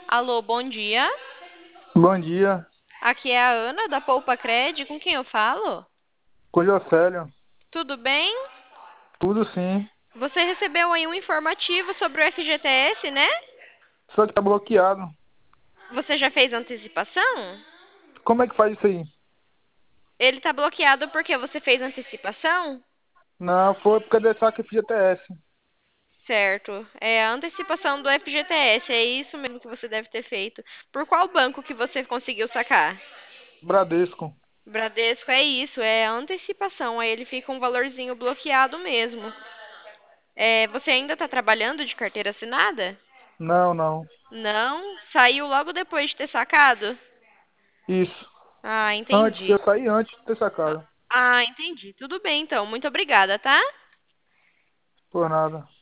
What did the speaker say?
Alô, bom dia. Bom dia, Aqui é a Ana da Poupa Cred. Com quem eu falo? com Jocélio. Tudo bem? Tudo sim. Você recebeu aí um informativo sobre o FGTS, né? Só que tá bloqueado. Você já fez antecipação? Como é que faz isso aí? Ele está bloqueado porque você fez antecipação? Não, foi porque deu saque FGTS. Certo. É a antecipação do FGTS. É isso mesmo que você deve ter feito. Por qual banco que você conseguiu sacar? Bradesco. Bradesco, é isso. É a antecipação. Aí ele fica um valorzinho bloqueado mesmo. Você ainda está trabalhando de carteira assinada? Não, não. Não, saiu logo depois de ter sacado? Isso. Ah, Antes, entendi. eu saí antes de ter sacado. Ah, entendi. Tudo bem, então. Muito obrigada, tá? Por nada.